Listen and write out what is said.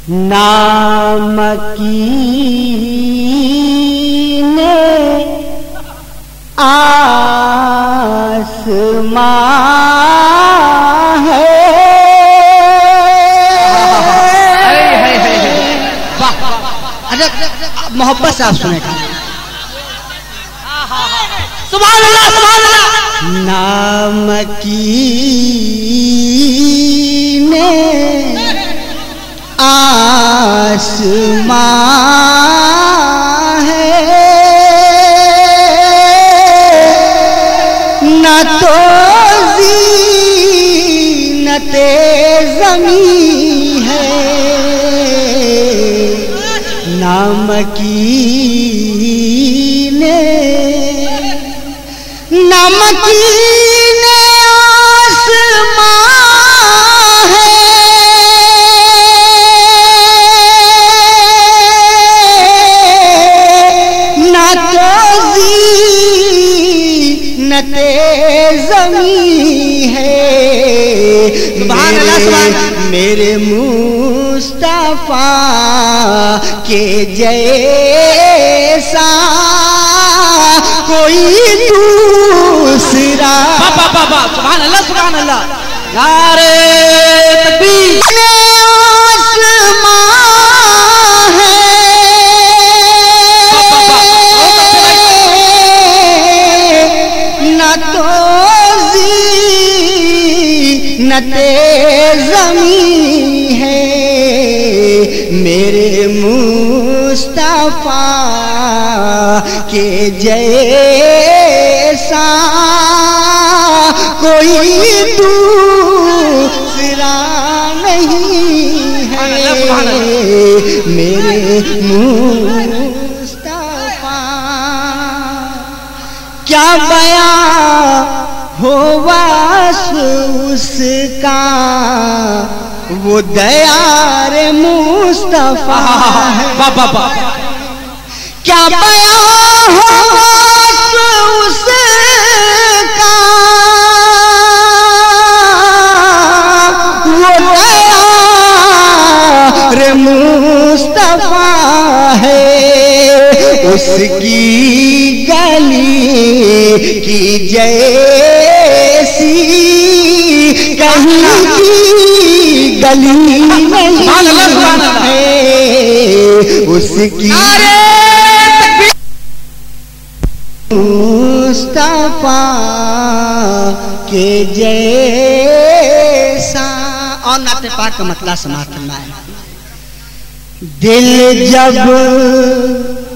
नामकीन आसमां है। मोहब्बत से आप सुनेगा। सुभान अल्लाह, सुभान अल्लाह। नामकीन आसमां है, न तो ज़ीनते ज़मीं है। नमकीन नमकीन आसमां है, न तो ज़ीनते ज़मीं है। मेरे मुस्तफा के जैसा कोई दूसरा। सुभान अल्लाह, सुभान अल्लाह। नारे तकबीर। आसमां है, न तो ज़ीनते ज़मीं है। मेरे मुस्तफा के जैसा कोई दूसरा नहीं है। मेरे मुस्तफा क्या बयां हो उसका, वो दयार मुस्तफा है। क्या बयां हो उसका, वो दयार मुस्तफा है। उसकी गली की जैसी कहीं की गली नहीं है। उसकी मुस्तफा के जैसा। और नाते पाक का मतलब समाप्त है। दिल जब